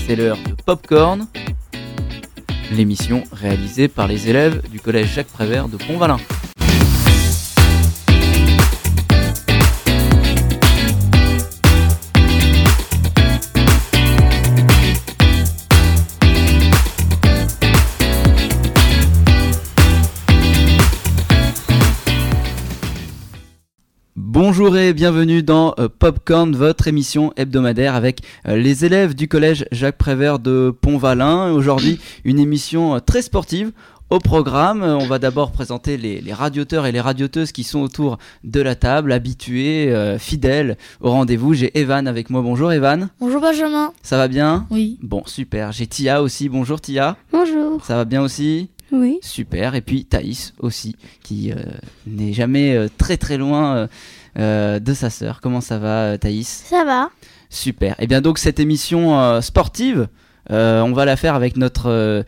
C'est l'heure de Popcorn, l'émission réalisée par les élèves du collège Jacques Prévert de Pont-Valin. Bonjour et bienvenue dans Popcorn, votre émission hebdomadaire avec les élèves du collège Jacques Prévert de Pont-Valin. Aujourd'hui, une émission très sportive. Au programme, on va d'abord présenter les radioteurs et les radioteuses qui sont autour de la table, habitués, fidèles au rendez-vous. J'ai Evan avec moi. Bonjour Evan. Bonjour Benjamin. Ça va bien ? Oui. Bon, super. J'ai Tia aussi. Bonjour Tia. Bonjour. Ça va bien aussi ? Oui. Super. Et puis Thaïs aussi, qui n'est jamais très très loin de sa sœur. Comment ça va Thaïs ? Ça va. Super. Et bien donc cette émission sportive, on va la faire avec notre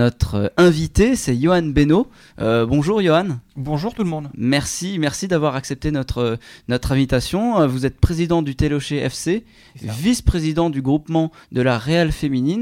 invité, c'est Johan Beno. Bonjour Johan. Bonjour tout le monde. Merci d'avoir accepté notre invitation. Vous êtes président du Télocher FC, vice-président du groupement de la Réal féminine.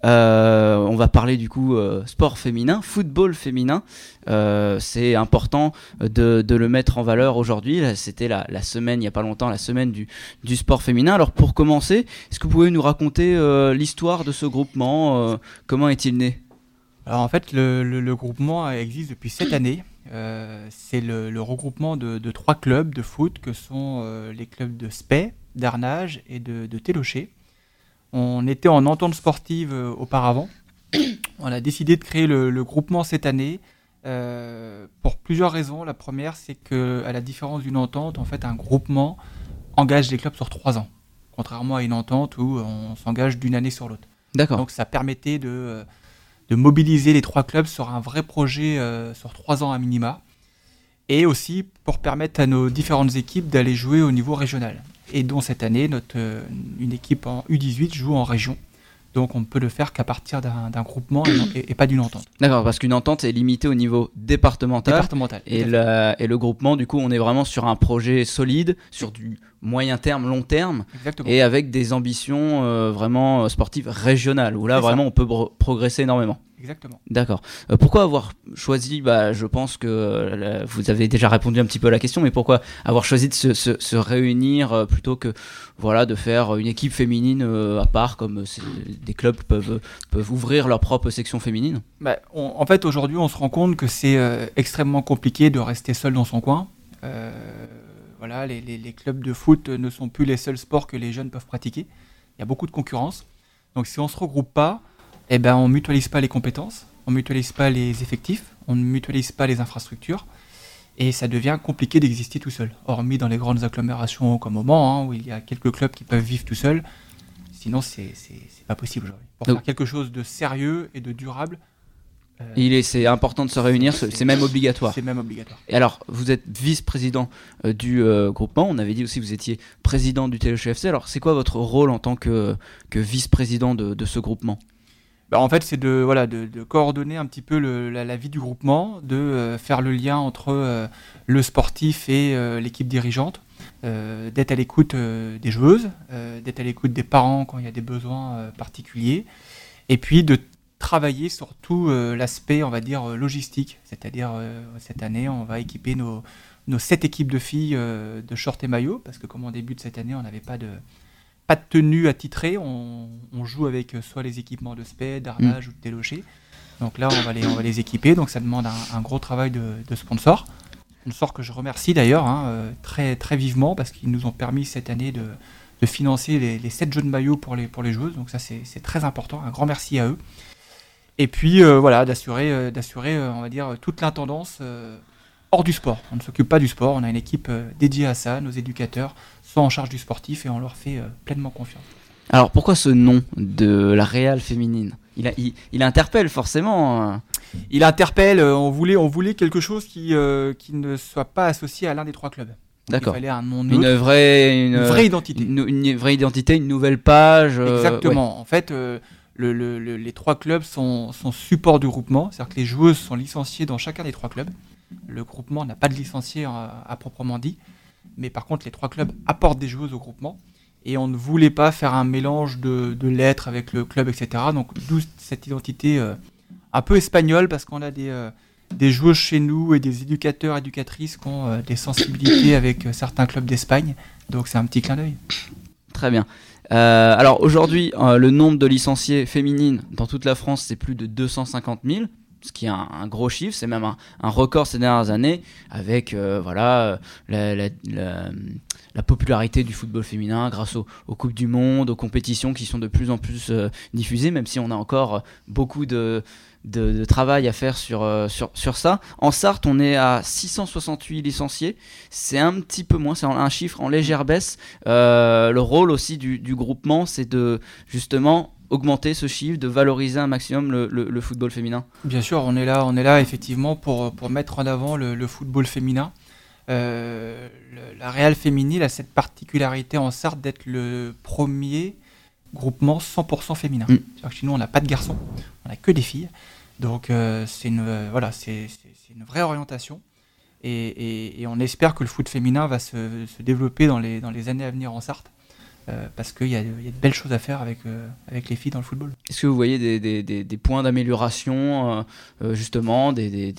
On va parler du coup sport féminin, football féminin. C'est important de le mettre en valeur aujourd'hui. Là, c'était la semaine, il n'y a pas longtemps, la semaine du sport féminin. Alors pour commencer, est-ce que vous pouvez nous raconter l'histoire de ce groupement ? Comment est-il né ? Alors en fait, le groupement existe depuis 7 années. C'est le regroupement de 3 clubs de foot que sont les clubs de Spey, d'Arnage et de Télocher. On était en entente sportive auparavant. On a décidé de créer le groupement cette année pour plusieurs raisons. La première, c'est qu'à la différence d'une entente, en fait, un groupement engage les clubs sur 3 ans, contrairement à une entente où on s'engage d'une année sur l'autre. D'accord. Donc ça permettait de mobiliser les 3 clubs sur un vrai projet sur 3 ans à minima, et aussi pour permettre à nos différentes équipes d'aller jouer au niveau régional. Et dont cette année, une équipe en U18 joue en région. Donc on ne peut le faire qu'à partir d'un groupement et pas d'une entente. D'accord, parce qu'une entente est limitée au niveau départemental. Et le groupement, du coup, on est vraiment sur un projet solide, sur du moyen terme, long terme. Exactement. Et avec des ambitions vraiment sportives régionales, où là, vraiment, on peut progresser énormément. Exactement. D'accord. Pourquoi avoir choisi, je pense que vous avez déjà répondu un petit peu à la question, mais pourquoi avoir choisi de se réunir plutôt que de faire une équipe féminine à part, comme des clubs peuvent ouvrir leur propre section féminine ? En fait, aujourd'hui, on se rend compte que c'est extrêmement compliqué de rester seul dans son coin. Les clubs de foot ne sont plus les seuls sports que les jeunes peuvent pratiquer. Il y a beaucoup de concurrence. Donc si on ne se regroupe pas, on ne mutualise pas les compétences, on ne mutualise pas les effectifs, on ne mutualise pas les infrastructures, et ça devient compliqué d'exister tout seul. Hormis dans les grandes agglomérations comme au Mans, où il y a quelques clubs qui peuvent vivre tout seuls, sinon c'est pas possible aujourd'hui. Pour faire quelque chose de sérieux et de durable, c'est important de se réunir, c'est même obligatoire. C'est même obligatoire. Et alors, vous êtes vice-président du groupement, on avait dit aussi que vous étiez président du Télocher FC, alors c'est quoi votre rôle en tant que vice-président de ce groupement ? En fait, c'est de coordonner un petit peu la vie du groupement, de faire le lien entre le sportif et l'équipe dirigeante, d'être à l'écoute des joueuses, d'être à l'écoute des parents quand il y a des besoins particuliers, et puis de travailler sur tout l'aspect, on va dire, logistique. C'est-à-dire, cette année, on va équiper nos 7 équipes de filles de short et maillot, parce que comme en début de cette année, on n'avait pas de tenue attitrée, on joue avec soit les équipements de Spey, d'Arnage ou de Télocher. Donc là, on va les équiper, donc ça demande un gros travail de sponsors. Sponsors que je remercie d'ailleurs très, très vivement, parce qu'ils nous ont permis cette année de financer les 7 jeux de maillot pour les joueuses. Donc ça, c'est très important, un grand merci à eux. Et puis d'assurer, on va dire, toute l'intendance hors du sport. On ne s'occupe pas du sport, on a une équipe dédiée à ça, nos éducateurs sont en charge du sportif et on leur fait pleinement confiance. Alors pourquoi ce nom de la Réal féminine ? Il interpelle forcément. Il interpelle, on voulait quelque chose qui ne soit pas associé à l'un des 3 clubs. D'accord. Il fallait un nom neutre, une vraie identité. Une vraie identité, une nouvelle page. Exactement. Ouais. En fait, les 3 clubs sont support du groupement, c'est-à-dire que les joueuses sont licenciées dans chacun des 3 clubs. Le groupement n'a pas de licenciés à proprement dit, mais par contre les 3 clubs apportent des joueuses au groupement. Et on ne voulait pas faire un mélange de lettres avec le club, etc. Donc d'où cette identité un peu espagnole, parce qu'on a des joueuses chez nous et des éducateurs, éducatrices qui ont des sensibilités avec certains clubs d'Espagne. Donc c'est un petit clin d'œil. Très bien. Alors aujourd'hui, le nombre de licenciés féminines dans toute la France, c'est plus de 250 000. Ce qui est un gros chiffre, c'est même un record ces dernières années, avec la popularité du football féminin grâce aux Coupes du Monde, aux compétitions qui sont de plus en plus diffusées, même si on a encore beaucoup de travail à faire sur ça. En Sarthe, on est à 668 licenciés, c'est un petit peu moins, c'est un chiffre en légère baisse. Le rôle aussi du groupement, c'est de justement augmenter ce chiffre, de valoriser un maximum le football féminin. Bien sûr, on est là effectivement pour mettre en avant le football féminin. La Real Féminine a cette particularité en Sarthe d'être le premier groupement 100% féminin. C'est-à-dire que chez nous, on n'a pas de garçons, on n'a que des filles. Donc c'est une vraie orientation. Et on espère que le foot féminin va se développer dans les années à venir en Sarthe. Parce qu'il y a de belles choses à faire avec les filles dans le football. Est-ce que vous voyez des points d'amélioration, justement, des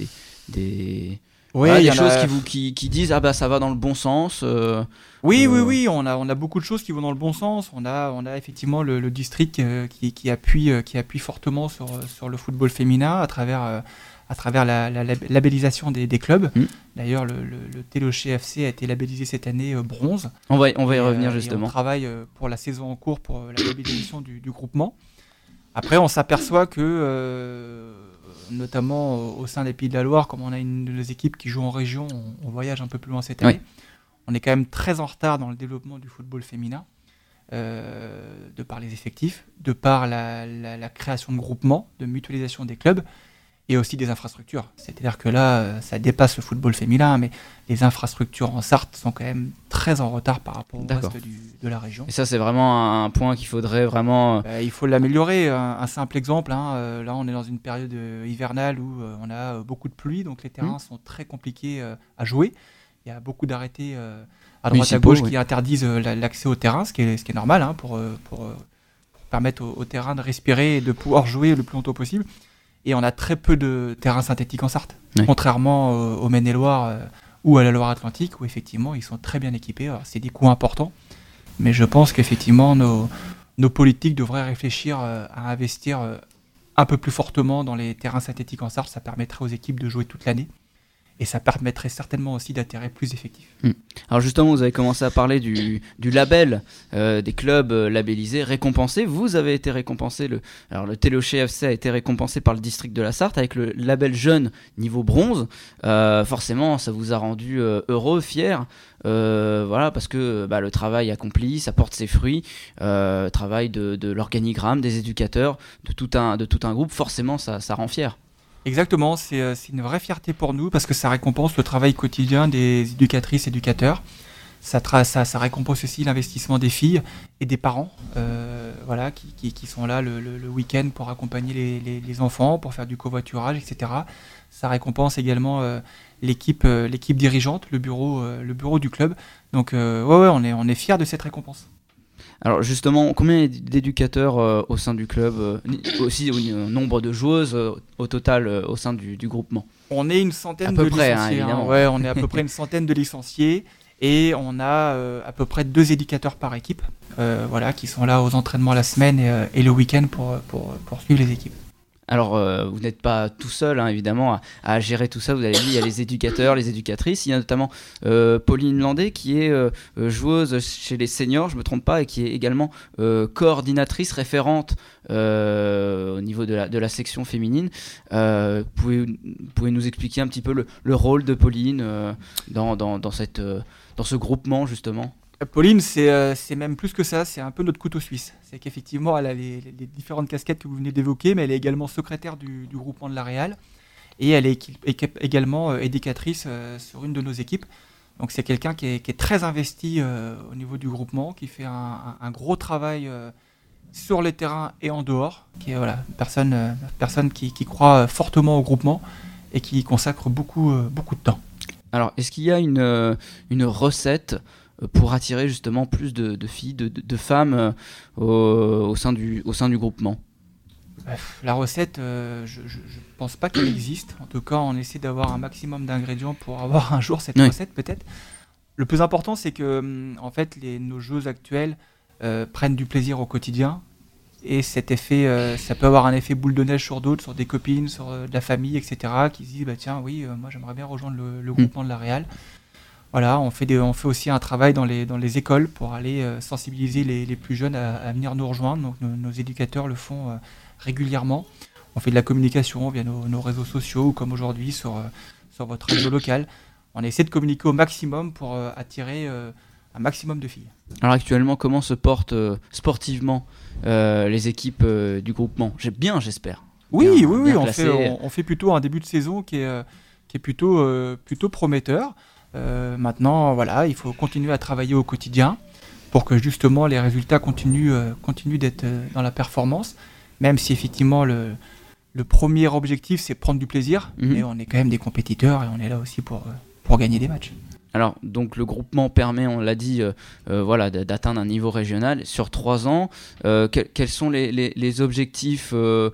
choses qui disent ah bah ça va dans le bon sens Oui, on a beaucoup de choses qui vont dans le bon sens. On a effectivement le district qui appuie fortement sur le football féminin à travers la labellisation des clubs. D'ailleurs, le Télocher FC a été labellisé cette année bronze. On va y revenir justement. On travaille pour la saison en cours pour la labellisation du groupement. Après, on s'aperçoit que, notamment au sein des Pays de la Loire, comme on a une de nos équipes qui joue en région, on voyage un peu plus loin cette année. Oui. On est quand même très en retard dans le développement du football féminin, de par les effectifs, de par la création de groupements, de mutualisation des clubs, et aussi des infrastructures. C'est-à-dire que là, ça dépasse le football féminin, mais les infrastructures en Sarthe sont quand même très en retard par rapport au reste de la région. Et ça, c'est vraiment un point qu'il faudrait vraiment... il faut l'améliorer. Un simple exemple, là, on est dans une période hivernale où on a beaucoup de pluie, donc les terrains sont très compliqués à jouer. Il y a beaucoup d'arrêtés à droite à gauche qui interdisent l'accès au terrain, ce qui est normal pour permettre au terrain de respirer et de pouvoir jouer le plus longtemps possible. Et on a très peu de terrains synthétiques en Sarthe, contrairement au Maine-et-Loire ou à la Loire-Atlantique, où effectivement ils sont très bien équipés. Alors, c'est des coûts importants, mais je pense qu'effectivement nos politiques devraient réfléchir à investir un peu plus fortement dans les terrains synthétiques en Sarthe. Ça permettrait aux équipes de jouer toute l'année. Et ça permettrait certainement aussi d'attirer plus d'effectifs. Alors justement, vous avez commencé à parler du label, des clubs labellisés, récompensés. Vous avez été récompensé, le Télocher FC a été récompensé par le district de la Sarthe avec le label jeune niveau bronze. Forcément, ça vous a rendu heureux, fier. Parce que le travail accompli, ça porte ses fruits. Travail de l'organigramme, des éducateurs, de tout un groupe, forcément, ça rend fier. Exactement, c'est une vraie fierté pour nous parce que ça récompense le travail quotidien des éducatrices et éducateurs. Ça récompense aussi l'investissement des filles et des parents qui sont là le week-end pour accompagner les enfants, pour faire du covoiturage, etc. Ça récompense également l'équipe dirigeante, le bureau du club. Donc on est fiers de cette récompense. Alors justement, combien d'éducateurs au sein du club, aussi au nombre de joueuses au total au sein du groupement? On est une centaine de licenciés. Évidemment. On est à peu près une centaine de licenciés et on a à peu près 2 éducateurs par équipe qui sont là aux entraînements la semaine et le week-end pour suivre les équipes. Alors, vous n'êtes pas tout seul, évidemment, à gérer tout ça. Vous avez dit, il y a les éducateurs, les éducatrices. Il y a notamment Pauline Landais, qui est joueuse chez les seniors, je ne me trompe pas, et qui est également coordinatrice, référente au niveau de la section féminine. Pouvez nous expliquer un petit peu le rôle de Pauline dans ce groupement, justement? Pauline, c'est même plus que ça, c'est un peu notre couteau suisse. C'est qu'effectivement, elle a les différentes casquettes que vous venez d'évoquer, mais elle est également secrétaire du groupement de la Réal, et elle est également éducatrice sur une de nos équipes. Donc c'est quelqu'un qui est très investi au niveau du groupement, qui fait un gros travail sur les terrains et en dehors, qui est une personne qui croit fortement au groupement et qui y consacre beaucoup de temps. Alors, est-ce qu'il y a une recette pour attirer justement plus de filles, de femmes au sein du groupement? La recette, je pense pas qu'elle existe. En tout cas, on essaie d'avoir un maximum d'ingrédients pour avoir un jour cette recette peut-être. Le plus important, c'est que en fait, nos joueuses actuelles prennent du plaisir au quotidien. Et cet effet, ça peut avoir un effet boule de neige sur d'autres, sur des copines, sur de la famille, etc. qui se disent, tiens, oui, moi j'aimerais bien rejoindre le groupement de la Réal. Voilà, on fait aussi un travail dans les écoles pour aller sensibiliser les plus jeunes à venir nous rejoindre. Donc nos éducateurs le font régulièrement. On fait de la communication via nos réseaux sociaux ou comme aujourd'hui sur votre radio locale. On essaie de communiquer au maximum pour attirer un maximum de filles. Alors actuellement, comment se portent sportivement les équipes du groupement? J'espère. Oui, on fait plutôt un début de saison qui est plutôt prometteur. Maintenant, voilà, il faut continuer à travailler au quotidien pour que justement les résultats continuent d'être dans la performance, même si effectivement le premier objectif c'est prendre du plaisir, mais on est quand même des compétiteurs et on est là aussi pour gagner des matchs. Alors, donc le groupement permet, on l'a dit, d'atteindre un niveau régional sur 3 ans. Quels sont les objectifs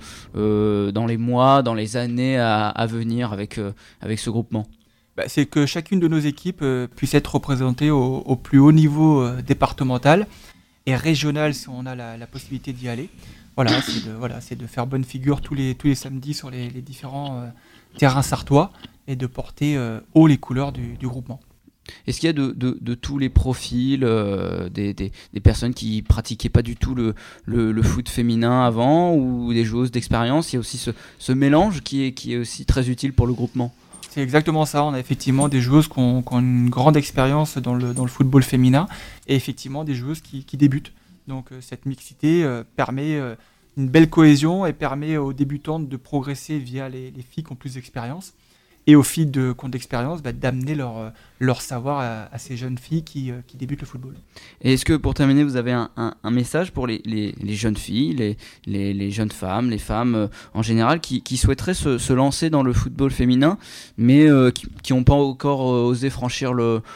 dans les mois, dans les années à venir avec ce groupement? C'est que chacune de nos équipes puisse être représentée au plus haut niveau départemental et régional si on a la possibilité d'y aller. Voilà, c'est de faire bonne figure tous les samedis sur les différents terrains sartois et de porter haut les couleurs du groupement. Est-ce qu'il y a de tous les profils, des personnes qui pratiquaient pas du tout le foot féminin avant ou des joueuses d'expérience? Il y a aussi ce mélange qui est aussi très utile pour le groupement. C'est exactement ça, on a effectivement des joueuses qui ont une grande expérience dans le football féminin et effectivement des joueuses qui débutent. Donc cette mixité permet une belle cohésion et permet aux débutantes de progresser via les filles qui ont plus d'expérience et aux filles qui ont d'expérience d'amener leur savoir à ces jeunes filles qui débutent le football. Et est-ce que pour terminer vous avez un message pour les jeunes filles, les jeunes femmes, les femmes en général qui souhaiteraient se lancer dans le football féminin mais qui n'ont pas encore osé franchir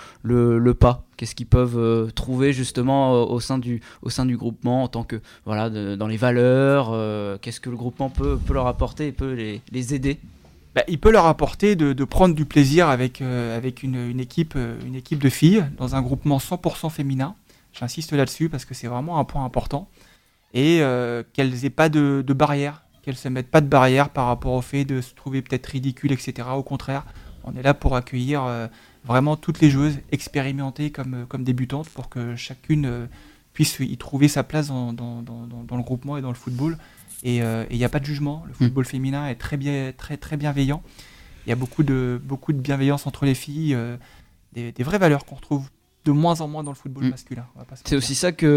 le pas? Qu'est-ce qu'ils peuvent trouver justement au sein du groupement en tant que dans les valeurs? Qu'est-ce que le groupement peut leur apporter et peut les aider? Il peut leur apporter de prendre du plaisir avec une équipe de filles dans un groupement 100% féminin. J'insiste là-dessus parce que c'est vraiment un point important. Et qu'elles n'aient pas de barrières, qu'elles ne se mettent pas de barrières par rapport au fait de se trouver peut-être ridicule, etc. Au contraire, on est là pour accueillir vraiment toutes les joueuses expérimentées comme débutantes pour que chacune puisse y trouver sa place dans le groupement et dans le football. Et il n'y a pas de jugement. Le football féminin est très, très bienveillant. Il y a beaucoup de bienveillance entre les filles, des vraies valeurs qu'on retrouve de moins en moins dans le football masculin. C'est aussi ça qui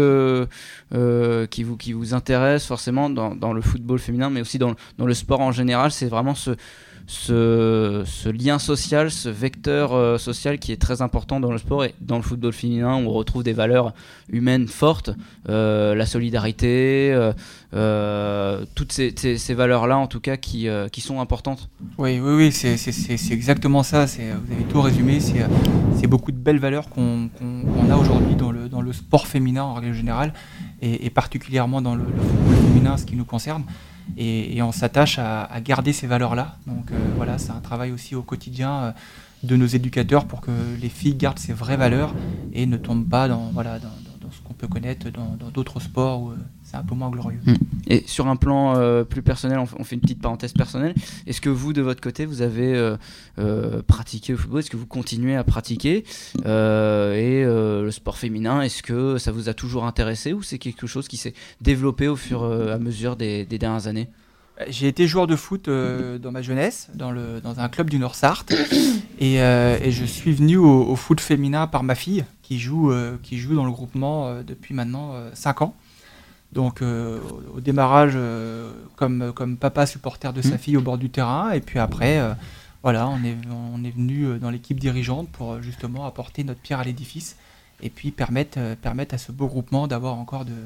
vous intéresse forcément dans le football féminin, mais aussi dans le sport en général. C'est vraiment ce lien social, ce vecteur social qui est très important dans le sport et dans le football féminin où on retrouve des valeurs humaines fortes, la solidarité, toutes ces valeurs-là en tout cas qui sont importantes. Oui, c'est exactement ça. Vous avez tout résumé. C'est beaucoup de belles valeurs qu'on a aujourd'hui dans le sport féminin en règle générale et particulièrement dans le football féminin, ce qui nous concerne. Et on s'attache à garder ces valeurs-là. Donc c'est un travail aussi au quotidien de nos éducateurs pour que les filles gardent ces vraies valeurs et ne tombent pas dans ce qu'on peut connaître dans d'autres sports où c'est un peu moins glorieux. Et sur un plan plus personnel, on fait une petite parenthèse personnelle. Est-ce que vous, de votre côté, vous avez pratiqué le football? Est-ce que vous continuez à pratiquer le sport féminin, est-ce que ça vous a toujours intéressé ou c'est quelque chose qui s'est développé au fur et à mesure des dernières années? J'ai été joueur de foot dans ma jeunesse, dans un club du Nord-Sarthe, et je suis venu au foot féminin par ma fille, qui joue dans le groupement depuis maintenant 5 ans. Donc au démarrage, comme papa supporter de sa fille au bord du terrain, et puis après, on est venu dans l'équipe dirigeante pour justement apporter notre pierre à l'édifice, et puis permettre à ce beau groupement d'avoir encore de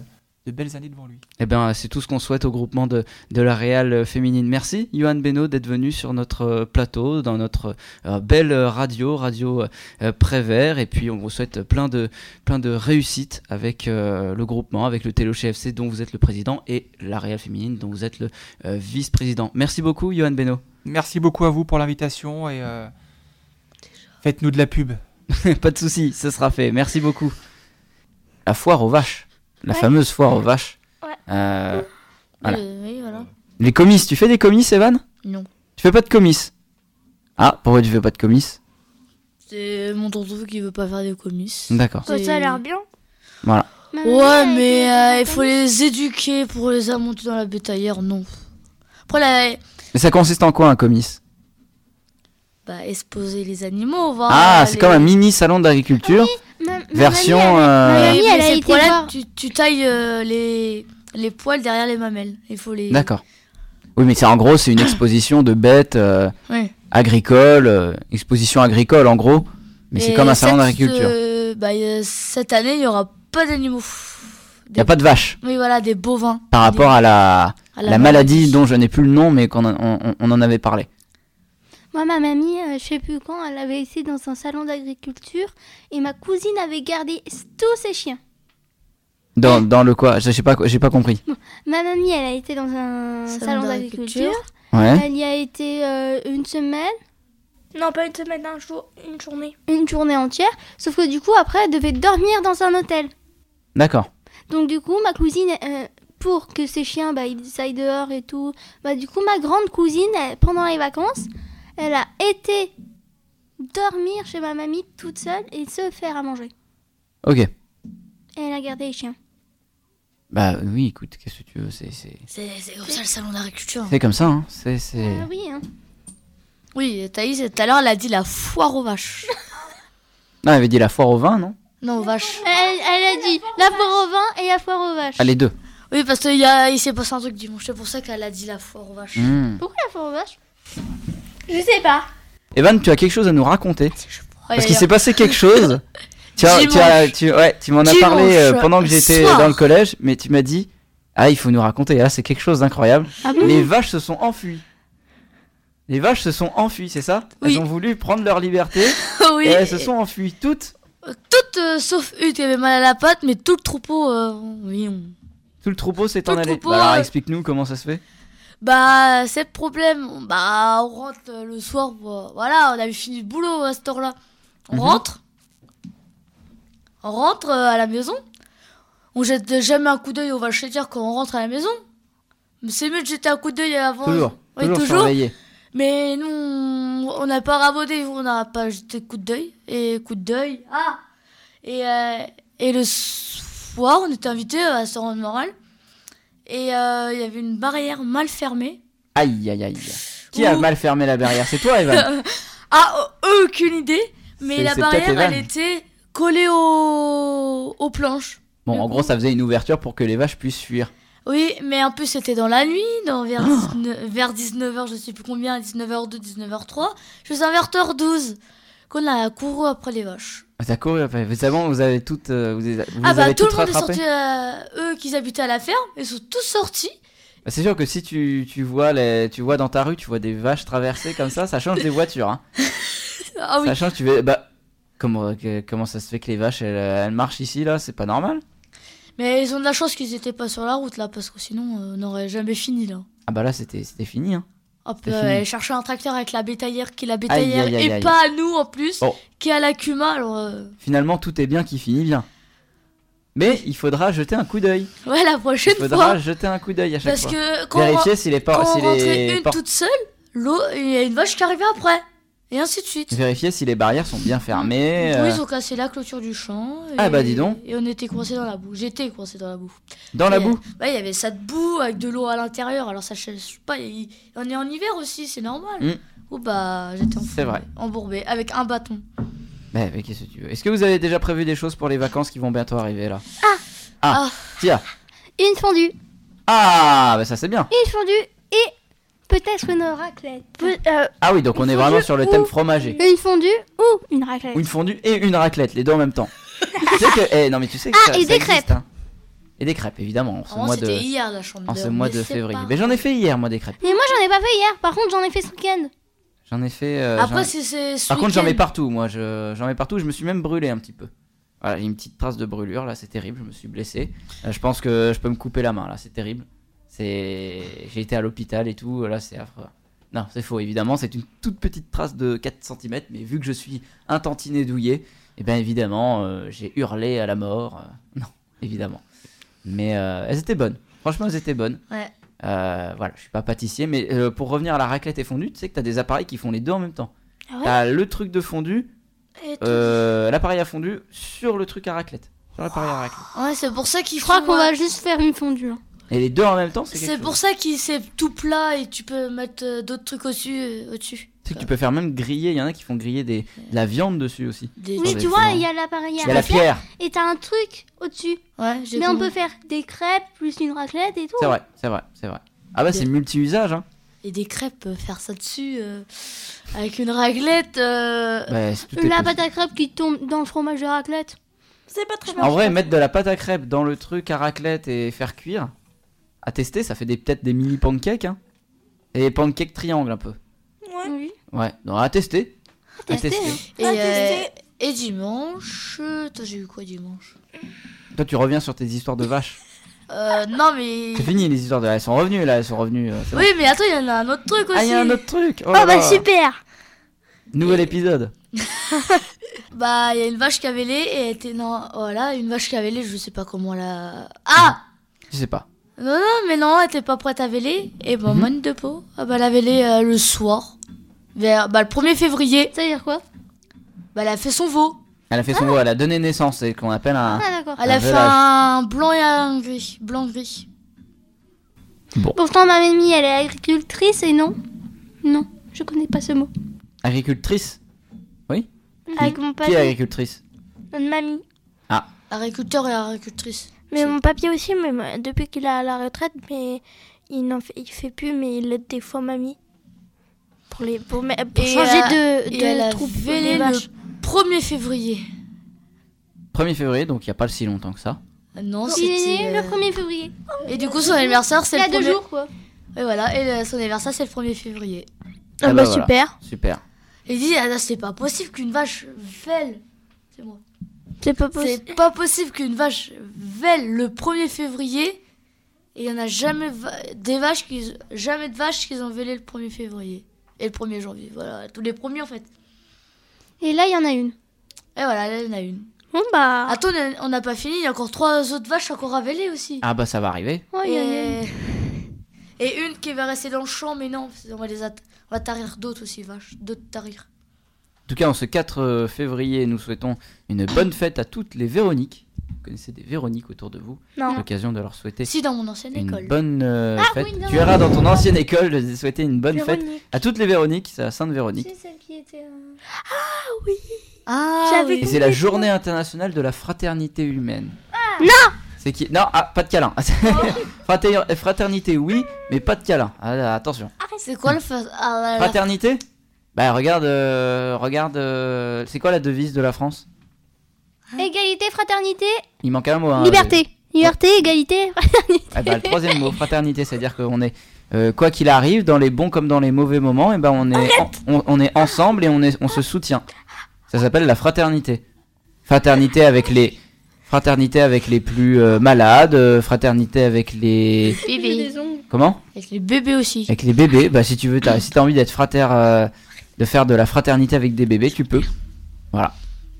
belles années devant lui. Eh bien, c'est tout ce qu'on souhaite au groupement de la Réal féminine. Merci, Johan Beno, d'être venu sur notre plateau, dans notre belle radio Prévert. Et puis, on vous souhaite plein de réussites avec le groupement, avec le Télocher FC, dont vous êtes le président, et la Réal féminine, dont vous êtes le vice-président. Merci beaucoup, Johan Beno. Merci beaucoup à vous pour l'invitation et faites-nous de la pub. Pas de souci, ce sera fait. Merci beaucoup. La foire aux vaches. La fameuse foire aux vaches. Ouais. Voilà. Oui, voilà. Les comices, tu fais des comices, Evan ? Non. Tu fais pas de comices ? Ah, pourquoi tu fais pas de comices ? C'est mon tonton qui veut pas faire des comices. D'accord. C'est- Ça a l'air bien. Voilà. Ouais, mais il faut les éduquer pour les monter dans la bétaillère, non. Après, Mais ça consiste en quoi un comice ? exposer les animaux, voir. Ah, c'est comme un mini salon d'agriculture. Version, mamie, elle a c'est le été problème, voir. tu tailles les poils derrière les mamelles. Il faut les. D'accord. Oui, mais en gros, c'est une exposition de bêtes Ouais. agricoles, exposition agricole en gros. Mais c'est Et comme un salon d'agriculture. Cette année, il n'y aura pas d'animaux. Il n'y a pas de vaches Oui, voilà, des bovins. par rapport à la la maladie dont je n'ai plus le nom, mais qu'on on en avait parlé. Moi, ma mamie, je sais plus quand, elle avait été dans un salon d'agriculture et ma cousine avait gardé tous ses chiens. Dans le quoi ? Je sais pas, j'ai pas compris. Ma mamie, elle a été dans un salon d'agriculture. Ouais. Elle y a été une semaine, non pas une semaine, un jour, une journée. Une journée entière. Sauf que du coup, après, elle devait dormir dans un hôtel. D'accord. Donc du coup, ma cousine, pour que ses chiens, ils aillent dehors et tout, du coup, ma grande cousine, pendant les vacances, elle a été dormir chez ma mamie toute seule et se faire à manger. Ok. Et elle a gardé les chiens. Bah oui, écoute, qu'est-ce que tu veux, c'est C'est comme ça le salon d'agriculture. comme ça, hein. C'est. Ah oui, hein. Oui, Thaïs, tout à l'heure, elle a dit la foire aux vaches. Non, elle avait dit la foire au vin, non ? Non, aux vaches. Elle a dit la foire au vin et la foire aux vaches. Ah, les deux. Oui, parce qu'il s'est passé un truc dimanche. C'est pour ça qu'elle a dit la foire aux vaches. Mmh. Pourquoi la foire aux vaches? Je sais pas. Evan, tu as quelque chose à nous raconter ? Parce qu'il Ouais, s'est passé quelque chose. Tu m'en as parlé pendant que j'étais soir. dans le collège, mais tu m'as dit, ah, il faut nous raconter. Et là, c'est quelque chose d'incroyable. Ah bon? Les vaches se sont enfuies. Les vaches se sont enfuies, c'est ça ? Oui. Elles ont voulu prendre leur liberté oui. et elles se sont enfuies toutes. Toutes sauf une qui avait mal à la patte, mais tout le troupeau, oui. Tout le troupeau s'est Tout en le allé. troupeau, Bah alors, ouais. explique-nous comment ça se fait. C'est le problème. On rentre le soir. Voilà, on avait fini le boulot à cette heure-là. On Mhm. rentre. On rentre à la maison. On jette jamais un coup d'œil aux vaches laitières quand on rentre à la maison. Mais c'est mieux de jeter un coup d'œil avant. Toujours. Oui, toujours toujours. surveillé. Mais nous, on n'a pas rabaudé, on n'a pas jeté coup d'œil. Et coup d'œil. Ah Et le soir, on était invités à se rendre moral. Et il y avait une barrière mal fermée. Aïe, aïe, aïe. Qui a Ouh. mal fermé la barrière ? C'est toi, Evan. Aucune idée. Mais C'est la peut-être barrière, Evan. elle était collée aux planches. Bon, en gros, ça faisait une ouverture pour que les vaches puissent fuir. Oui, mais en plus, c'était dans la nuit, vers 19h, je sais plus combien, 19h2, 19h3, jusqu'à 20h12, qu'on a couru après les vaches. Ah, t'as couru après. Vous avez toutes. Vous les tout avez le toutes monde est rattrapées. sorti, eux qui habitaient à la ferme, ils sont tous sortis. Bah, c'est sûr que si tu vois dans ta rue, tu vois des vaches traverser comme ça change des voitures. Hein. Ah oui. Ça change, tu veux. Bah, comment ça se fait que les vaches elles marchent ici là ? C'est pas normal. Mais ils ont de la chance qu'ils étaient pas sur la route là, parce que sinon on n'aurait jamais fini là. Ah bah là c'était fini. Hein. Hop, C'est fini. elle cherchait un tracteur avec la bétaillère, qui est la bétaillère, Aïe, aïe, aïe, et aïe. pas à nous en plus, Oh. qui est à la Cuma. Alors, Finalement, tout est bien qui finit bien. Mais il faudra jeter un coup d'œil. ouais, la Il prochaine faudra fois. jeter un coup d'œil à chaque Parce fois. que quand Vérifier si les quand on si rentrait les une portes- toute seule, l'eau, il y a une vache qui arrivait après. Et ainsi de suite. Vérifier si les barrières sont bien fermées. Oui, ils ont cassé la clôture du champ. Et, Ah bah, dis donc. Et on était coincés dans la boue. J'étais coincé dans la boue. Dans la Et, boue. Ouais, il y avait ça de boue avec de l'eau à l'intérieur. Alors ça, je sais pas, on est en hiver aussi, c'est normal. Mm. Ou bah, j'étais C'est vrai. embourbé avec un bâton. Mais qu'est-ce que tu veux ? Est-ce que vous avez déjà prévu des choses pour les vacances qui vont bientôt arriver là ? Ah. Tiens. Une fondue. Ah, bah ça c'est bien. Une fondue et peut-être une raclette. Ah oui, donc on est Une vraiment fondue sur le ou- thème fromager. Une fondue ou une raclette. Ou une fondue et une raclette, les deux en même temps. Tu sais que, non mais tu sais que Ah, ça, et ça des existe, crêpes. hein. Et des crêpes, évidemment, en ce Avant, mois c'était de, hier la chambre en ce d'heure, mois mais de c'est février. pas Mais j'en ai fait hier, moi, des crêpes. Et moi, j'en ai pas fait hier. Par contre, j'en ai fait ce week-end. J'en ai fait... Après, j'en ai- c'est ce Par contre, j'en mets week-end. partout, moi. J'en mets partout. Je me suis même brûlé un petit peu. Voilà, j'ai une petite trace de brûlure, là, c'est terrible. Je me suis blessé. Je pense que je peux me couper la main, là, c'est terrible. J'ai été à l'hôpital et tout, là, c'est affreux. Non, c'est faux, évidemment. C'est une toute petite trace de 4 cm. Mais vu que je suis un tantinet douillet, et bien évidemment, j'ai hurlé à la mort. Non, évidemment. Mais elles étaient bonnes. Franchement, elles étaient bonnes. Ouais. Voilà, je suis pas pâtissier, mais pour revenir à la raclette et fondue, tu sais que t'as des appareils qui font les deux en même temps. Ah ouais T'as le truc de fondu, Et l'appareil à fondu sur le truc à raclette. Sur l'appareil à raclette. Ouais, c'est pour ça qu'il Je crois faut, qu'on va juste faire une fondue. Hein. Et les deux en même temps, c'est quelque C'est chose. pour ça qu'il c'est tout plat et tu peux mettre d'autres trucs au-dessus. Tu sais que tu peux faire même griller, il y en a qui font griller de la viande dessus aussi. Des... Oui, des tu vois, fondants. il y a l'appareil Il à y a la raclette pierre, et t'as un truc au-dessus. Ouais, j'ai Mais on compris. peut faire des crêpes plus une raclette et tout. c'est vrai, c'est vrai, c'est vrai. Ah bah c'est multi-usage, hein. Et des crêpes, faire ça dessus avec une raclette. Bah, tout est La possible. pâte à crêpes qui tombe dans le fromage de raclette. C'est pas très En vrai, mettre de la pâte à crêpes dans le truc à raclette et faire cuire, à tester, ça fait peut-être des mini pancakes, hein. Et des pancakes triangles un peu. Oui. Ouais, donc à tester. À Tester, tester. hein. Et dimanche. Toi, j'ai eu quoi dimanche? Toi, tu reviens sur tes histoires de vaches. Non, mais. C'est fini les histoires de. Elles sont revenues là, elles sont revenues. C'est bon. Oui, mais attends, il y en a un autre truc aussi. Ah, il y a un autre truc. Oh Oh là bah là. super. Nouvel épisode. Bah, il y a une vache qui avait lait et elle était. Non, voilà, une vache qui avait lait, je sais pas comment la. Ah! Je sais pas. Non, mais non, elle était pas prête à véler. Et bah, Mhm. manne de peau. Ah, bah, elle a vélé le soir. Vers le 1er février. Ça veut dire quoi? Bah, elle a fait son veau. Elle a fait son veau, elle a donné naissance, c'est ce qu'on appelle un. Ah d'accord. Elle a fait velage. un blanc et un gris. Blanc-gris. Pourtant ma mamie elle est agricultrice et non. Non, je connais pas ce mot. Agricultrice. Avec mon Qui est papier. agricultrice? Notre mamie. Agriculteur et agricultrice. Mais mon papier aussi, mais depuis qu'il est à la retraite, mais il fait plus, mais il aide des fois mamie. Pour changer Et elle a de troupe vélé de le vache. 1er février. 1er février, donc il n'y a pas si longtemps que ça. Non, Il est c'était. né le 1er février. Et du coup, son anniversaire, c'est Il y le a 2 1er. jours quoi. Et voilà, et son anniversaire, c'est le 1er février. Ah bah voilà. super. Super. Et il dit, ah, c'est pas possible qu'une vache vèle. C'est moi. C'est pas possible. C'est pas possible qu'une vache vèle le 1er février. Et il y en a jamais jamais de vaches qui ont vélé le 1er février. Et le 1er janvier. Voilà, tous les premiers en fait. Et là il y en a une. Et voilà, là, il y en a une. Bon bah. Attends, on n'a pas fini, il y a encore 3 autres vaches encore à véler aussi. Ah bah ça va arriver. Oh, il y en a une. Et une qui va rester dans le champ, mais non, on va tarir d'autres aussi, vaches. D'autres tarir. En tout cas, en ce 4 février, nous souhaitons une bonne fête à toutes les Véroniques. Vous connaissez des Véroniques autour de vous. Non. L'occasion de leur souhaiter Si, dans mon ancienne une école. bonne fête. oui, non. Tu iras dans ton ancienne école de souhaiter une bonne fête Véronique. à toutes les Véroniques. C'est la Sainte Véronique. C'est celle qui était. Ah, J'avais oui. Et c'est la journée internationale de la fraternité humaine. Non. C'est qui? Non, pas de câlin. Fraternité, oui, mais pas de câlin. Ah, attention. C'est quoi le Fraternité? Bah regarde, c'est quoi la devise de la France? Égalité, fraternité, Il manque un mot. Hein, liberté. Liberté, égalité, fraternité. Ah bah, le troisième mot, fraternité, c'est-à-dire qu'on est, quoi qu'il arrive, dans les bons comme dans les mauvais moments, et ben on est ensemble et on se soutient. Ça s'appelle la fraternité. Fraternité avec les plus malades, fraternité avec les... Bébé. Comment? Avec les bébés aussi. Avec les bébés. Bah si t'as envie d'être frater, de faire de la fraternité avec des bébés, tu peux. Voilà.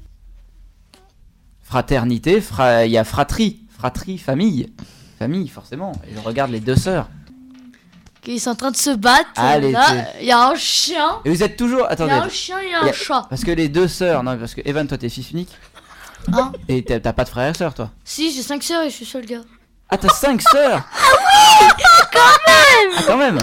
Fraternité, il y a fratrie, famille. Famille, forcément. Et je regarde les deux sœurs. Qui sont en train de se battre. Allez, Là, il y a un chien. Et vous êtes toujours... Il y Attendez. a un chien et un chat. Parce que les deux sœurs... Non, parce que Evan, toi, t'es fils unique. Hein? Et t'as pas de frère et sœur, toi. Si, j'ai 5 sœurs et je suis seul gars. Ah, t'as 5 sœurs. Ah oui, quand même.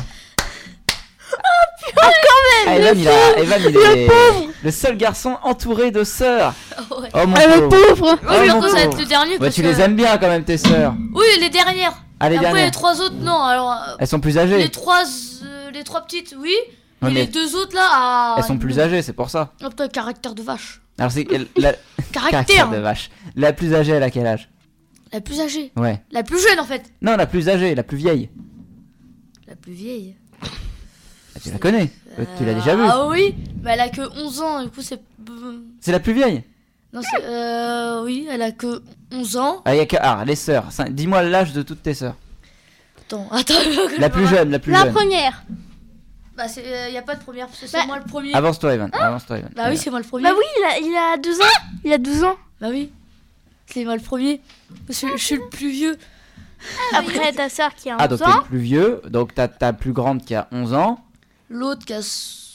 Ah, Evan, il est le seul garçon entouré de sœurs. Ouais. Oh mon Ah, le pauvre. pauvre. Oh, Oui, mon mais ça va être pauvre. le dernier. Ouais, parce tu que- les aimes bien quand même, tes sœurs. Oui, les dernières. Ah, les Après, dernières. les 3 autres, non. Alors, Elles sont plus âgées. les 3 petites, oui. Ouais, et mais les 2 autres, là, ah, elles sont plus âgées, c'est pour ça. Oh, putain, caractère de vache. Alors, c'est la... Caractère Caractère. de vache. La plus âgée, elle a quel âge? La plus âgée. Ouais. La plus jeune en fait. Non, la plus âgée, la plus vieille. La plus vieille. Ah, tu la connais. Tu l'as déjà vue. Ah oui, mais elle a que 11 ans, du coup c'est... C'est la plus vieille. Non, oui, elle a que 11 ans. Ah, y a que... les sœurs. Dis-moi l'âge de toutes tes sœurs. Attends. La plus jeune, la plus La jeune. première. Bah, y a pas de première, parce que c'est moi le premier. Avance-toi, Evan. Bah oui, c'est moi le premier. Bah oui, il a 12 ans. Il a 12 ans. Bah oui, c'est moi le premier. Parce que je suis le plus vieux. Après, ta soeur qui a 11 Ah, donc t'es ans. le plus vieux. Donc t'as ta plus grande qui a 11 ans. L'autre qui a...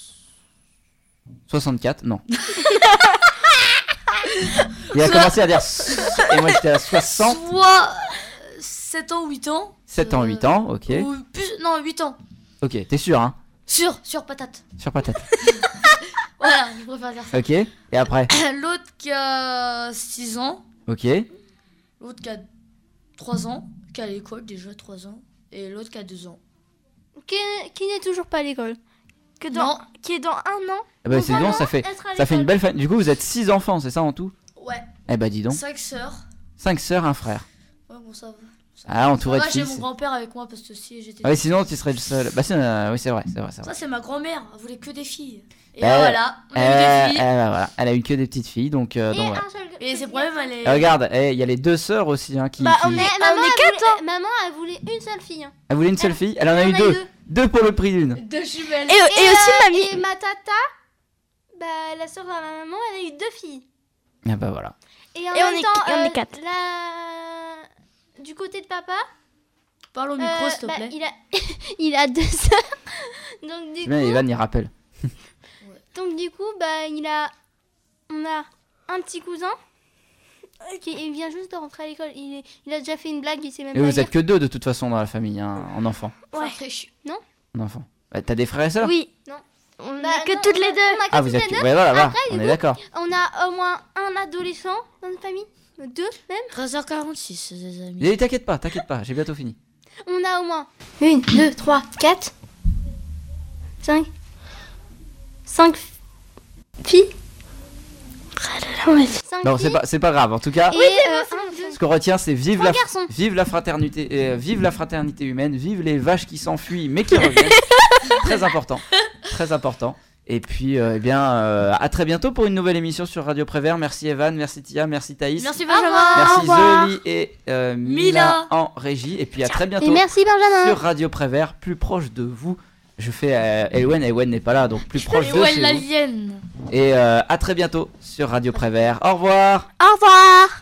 64, non. Il a commencé à dire... Et moi, j'étais à 60. Soit 7 ans ou 8 ans. 7 ans, 8 ans, ok. Ou plus... Non, 8 ans. Ok, t'es sûr, hein? Sur patate. Sur patate. Voilà, je préfère dire ça. Ok, et après? L'autre qui a 6 ans. Ok. L'autre qui a 3 ans. Qui est à l'école déjà, 3 ans. Et l'autre qui a 2 ans. Qui n'est toujours pas à l'école. Non. Qui est dans 1 an. Eh ben, c'est bon, ça fait une belle famille. Du coup, vous êtes 6 enfants, c'est ça en tout? Ouais. Eh ben, dis donc. 5 sœurs. 5 sœurs, un frère. Ouais, bon, ça va. Ah, entouré de Moi, j'ai fils. mon grand-père avec moi parce que si j'étais. Ah oui, sinon tu serais le seul. Bah, oui, c'est vrai. Ça, c'est ma grand-mère. Elle voulait que des filles. Et Euh, voilà, on a eu des filles. Voilà. Elle a eu que des petites filles, donc Et voilà. un seul. Et ses problèmes, elle est. Regarde, il y a les 2 sœurs aussi, hein, qui. Bah, qui- on est on est 4 Maman, elle voulait une seule fille. Hein. Elle voulait une seule fille, elle en a eu 2. 2 pour le prix d'une. Deux jumelles. Et aussi mamie. Et ma tata, bah, la soeur de ma maman, elle a eu 2 filles. Ah bah voilà. Et en on même est- temps, et on est 4. Du côté de papa, Parle au micro, s'il te bah, plaît. il a 2 sœurs. Donc du C'est bien, coup, Evan y rappelle. bah, on a un petit cousin qui vient juste de rentrer à l'école. Il a déjà fait une blague, il sait même Et pas vous dire. êtes que 2 de toute façon dans la famille, hein, en enfant. Ouais. En enfant. Bah, t'as des frères et sœurs? Oui. Non. On Bah, a que non, toutes les on deux. a que Ah, toutes vous les êtes. deux. Ouais, voilà, Après, on du est coup, d'accord. On a au moins un adolescent dans notre famille. 2 même. 13h46, les amis. Et t'inquiète pas, j'ai bientôt fini. On a au moins 1, 2, 3, 4. 5 filles. 5 Non, filles. c'est pas grave. En tout cas, Et ce qu'on retient, c'est vive la garçons. vive la fraternité humaine, vive les vaches qui s'enfuient mais qui reviennent. Très important, très important. Et puis, à très bientôt pour une nouvelle émission sur Radio Prévert. Merci Evan, merci Tia, merci Thaïs, Merci Au Benjamin. revoir. merci revoir. Zoli et Mila Mila en régie. Et puis à très Et bientôt merci Benjamin. sur Radio Prévert, plus proche de vous. Je fais Ewen n'est pas là, donc plus proche Et de ouais, chez vous. l'alien. Et à très bientôt sur Radio Prévert. Au revoir. Au revoir.